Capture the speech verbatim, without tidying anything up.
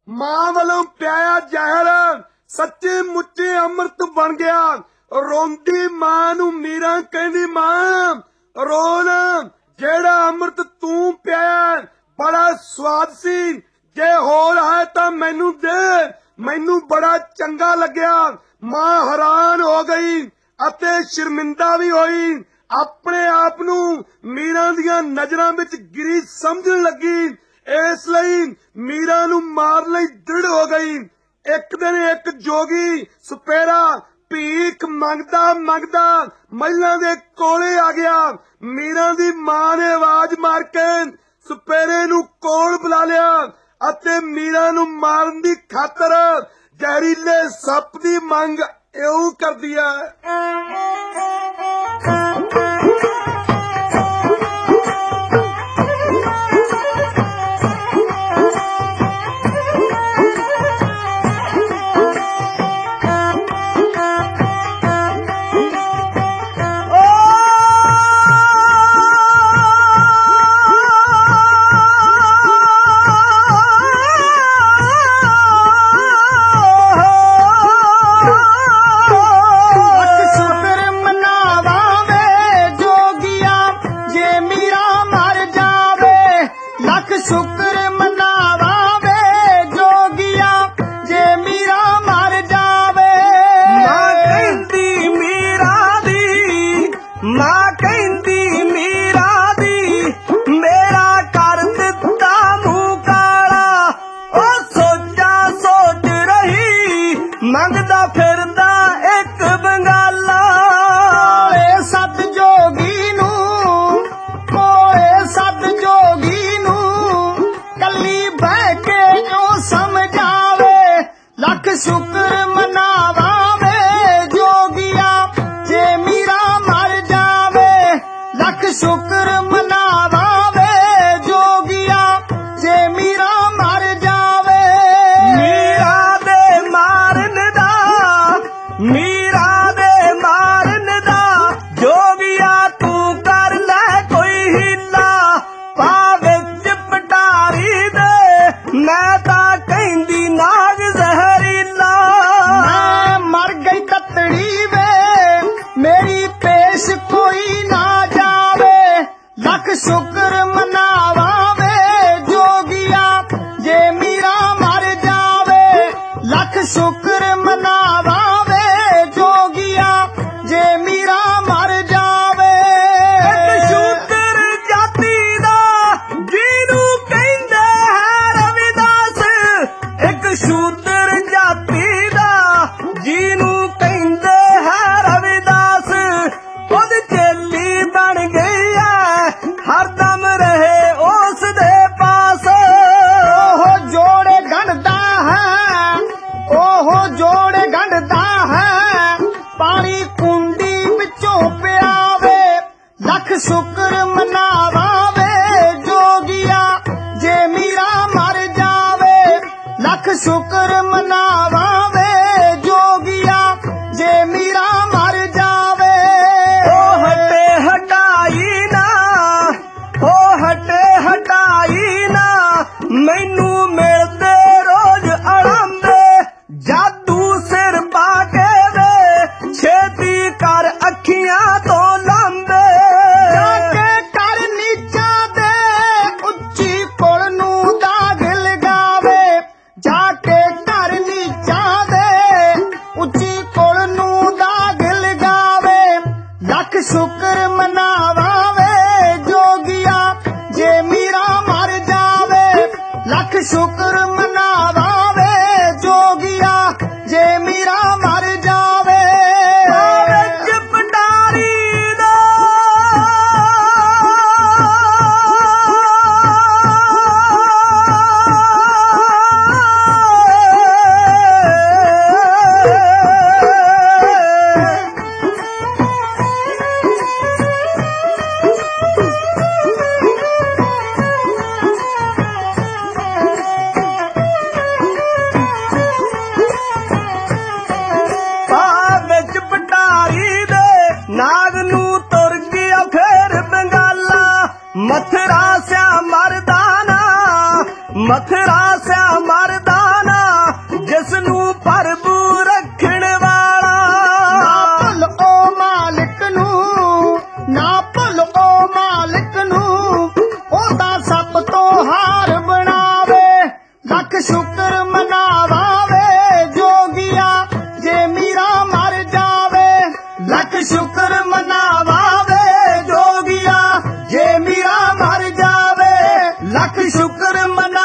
मां वालों प्याया जहर सच्चे मुच्चे अमृत बन गया। रोंदी मां नू मीरा कहंदी मां रो ना, जेड़ा अमृत तू प्याया बड़ा स्वाद सी, जे होर है तां मैनू दे, मैनू बड़ा चंगा लग्या। मां हैरान हो गई अते शर्मिंदा भी होई। अपने आप नू मीरा दियां नजरां विच गिरी समझण लगी। इसलिए मीरा नू मार लई दृढ़ हो गई। एक दिन एक जोगी सुपेरा भीख मंगदा मंगदा महिला दे कोले आ गया। मीरा दी मां ने आवाज मार के सुपेरे नू कोल बुला लिया अते मीरा नू मारन दी खातर जहरीले सप दी मंग इउं कर दिया। मंगदा फिरदा एक बंगाला ओए सत जोगी नू, ओए सत जोगी नू कली बह के क्यों समझावे। लख शुक्र मनावा वे जोगिया जे मीरा मर जावे। लख शुक्र मनावा वे जोगिया जे मीरा मर जावे। मीरा दे मारन दा, मीरा दे मारन दा जोगिया तू कर ले कोई हीला। पा विच पटारी दे मैं तां कहंदी नाग जहरीला। मैं मर गई ततड़ी वे मेरी पेश कोई ना जावे। लख शुक्र मनावा वे जोगिया जे मीरा मर जावे। लख शुक्र मनावा वे जोगिया जे मीरा मर जावे। एक शूद्र जाति दा जिनू कहंदे है रविदास। एक शूद्र जाति दा जिनू कहंदे है रविदास। ओद चेली बन गई है हरदम रहे उस दे पास। ओहो जोड़े गंढदा है, ओहो जोड़े गंढदा है पानी कुंडी विचों पियावे। लख शुक्र मनावा वे जोगिया जे मीरा मर जावे। लख शुक्र मनावा वे जोगिया जे मीरा मर जावे। ओ हटे हटाई ना, ओ हटे हटाई ना मैनू मिलदे रोज अड़ांदे। जादू सिर पाके वे छेती कर अखियां तो लांदे। जाके कर नीचा दे उच्ची पुल नू दाग लगावे। जाके कर नीचा दे उच्ची पुल नू दाग लगावे। लख शुक्र मनावा वे जोगिया जे मीरा मर जावे। लख शुक्र मनावा वे जोगिया जे मीरा मर जावे। विच पटारी दा मथुरा से मर्दाना, मथुरा से मर्दाना ਚੱਲ ਓ ਮਾਲਕ ਨੂੰ ਉਹ ਤਾਂ ਸਭ ਤੋਂ ਹਾਰ ਬਣਾਵੇ। ਲੱਖ ਸ਼ੁਕਰ ਮਨਾਵਾਵੇ ਜੋਗੀਆ ਜੇ ਮੀਰਾ ਮਰ ਜਾਵੇ। ਲੱਖ ਸ਼ੁਕਰ ਮਨਾਵਾਵੇ ਜੋਗੀਆ ਜੇ ਮੀਰਾ ਮਰ ਜਾਵੇ। ਲੱਖ ਸ਼ੁਕਰ ਮਨਾ